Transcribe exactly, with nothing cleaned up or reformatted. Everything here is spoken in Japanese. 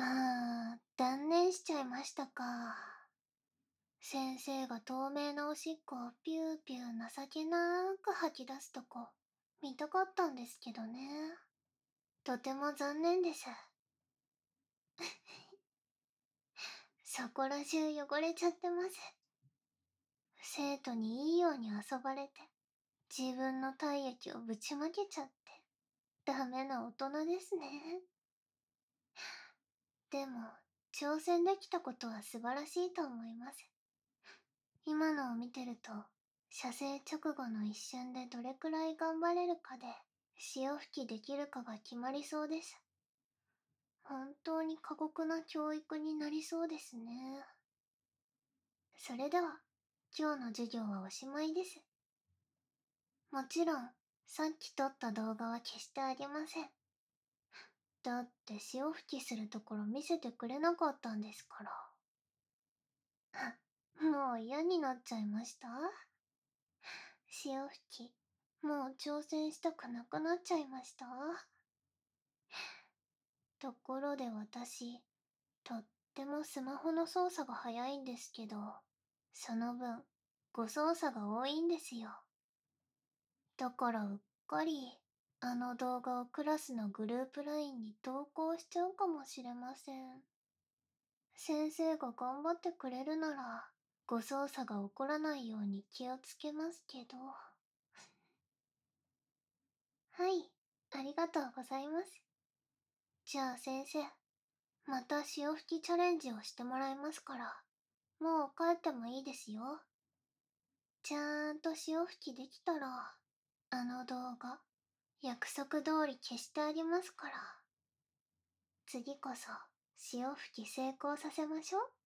あー、断念しちゃいましたか。先生が透明なおしっこをピューピュー情けなーく吐き出すとこ、見たかったんですけどね。とても残念です。そこら中汚れちゃってます。生徒にいいように遊ばれて、自分の体液をぶちまけちゃって、ダメな大人ですね。でも、挑戦できたことは素晴らしいと思います。今のを見てると、射精直後の一瞬でどれくらい頑張れるかで、潮吹きできるかが決まりそうです。本当に過酷な教育になりそうですね。それでは、今日の授業はおしまいです。もちろん、さっき撮った動画は消してあげません。だって潮吹きするところ見せてくれなかったんですから。もう嫌になっちゃいました？潮吹き、もう挑戦したくなくなっちゃいました？ところで私、とってもスマホの操作が早いんですけど、その分、誤操作が多いんですよ。だからうっかり、あの動画をクラスのグループラインに投稿しちゃうかもしれません。先生が頑張ってくれるなら、誤操作が起こらないように気をつけますけど。はい、ありがとうございます。じゃあ先生、また潮吹きチャレンジをしてもらいますから、もう帰ってもいいですよ。ちゃーんと潮吹きできたら、あの動画、約束通り消してあげますから。次こそ、潮吹き成功させましょう。